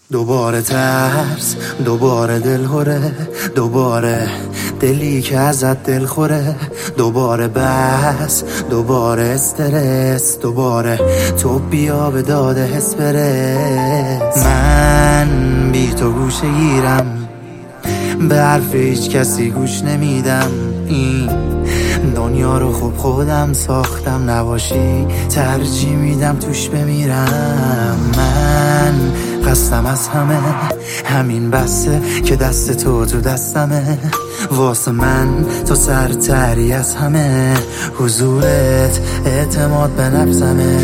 دوباره ترس، دوباره دلهوره، دوباره دلی که ازت دل خوره، دوباره بس، دوباره استرس، دوباره تو بیا به داده حس برس. من بی تو گوشه گیرم، به حرف هیچ کسی گوش نمیدم. این دنیا رو خوب خودم ساختم، نباشی ترجیح میدم توش بمیرم. من قصدم از همه همین بسته که دست تو دستمه، واسه من تو سرتری از همه، حضورت اعتماد به نفسمه.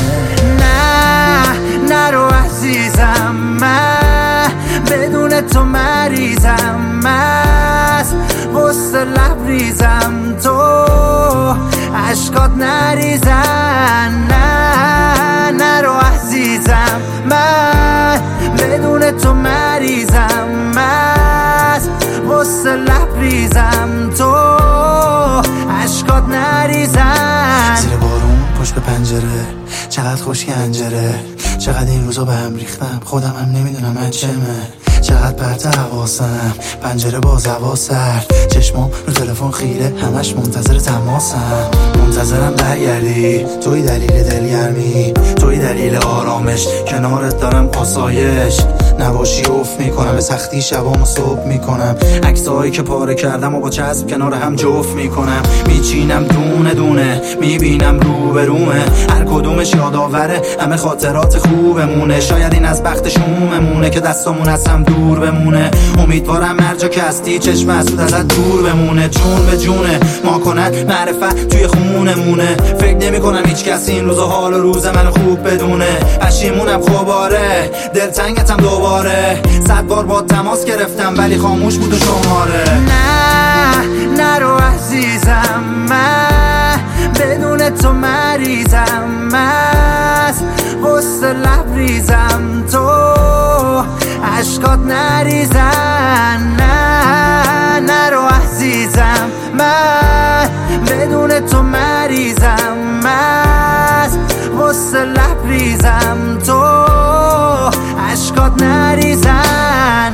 نه نرو عزیزم، من بدون تو مریضم، مست وسط لبریزم، تو عشقات نریزن. نه نرو عزیزم، من بدون تو مریضم، مست وسط لبریزم، تو عشقات نریزن. زیر بارون پشت به پنجره، چقدر خوش گنجره، چقدر این روزا به هم ریختم، خودم هم نمیدونم من چمه. چقدر پرت حواسم، پنجره باز هوا سرد، چشمام رو تلفن خیره، همش منتظر تماسم. منتظرم برگردی، توی دلیل دلگرمی، توی دلیل آرامش، کنارت دارم آسایش. نباشی افت میکنم، به سختی شبامو صبح میکنم، عکسایی که پاره کردم و با چسب کنار هم جفت میکنم. میچینم دونه دونه، میبینم رو به رومه، هر کدومش یادآوره همه خاطرات خوبمونه. شاید این از بخت شوممونه که دستامون از هم دور بمونه. امیدوارم هر جا که هستی چشم حسود ازت دور بمونه. جون به جونه ما کنن معرفت توی خونمونه، فکر نمی کنم هیچ کسی این روزا حال و روز منو خوب بدونه. پشیمونم خوباره، دلتنگتم دوباره، 100 بار با تماس گرفتم ولی خاموش بود و شماره. نه نرو عزیزم، من بدون تو مریضم، مست وسط لبریزم، تو عشقات نریزن. نه نرو عزیزم، من بدون تو مریضم، مست وسط لبریزم، تو عشقات نریزن.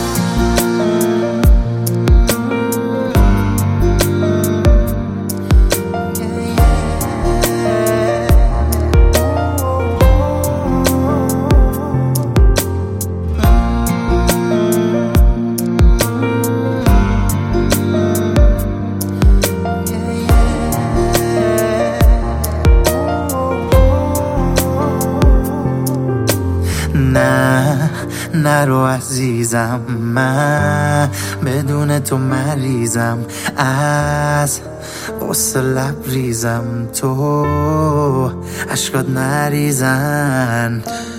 نه نرو عزیزم، من بدون تو مریضم، از وسط لبریزم، تو عشقات نریزن.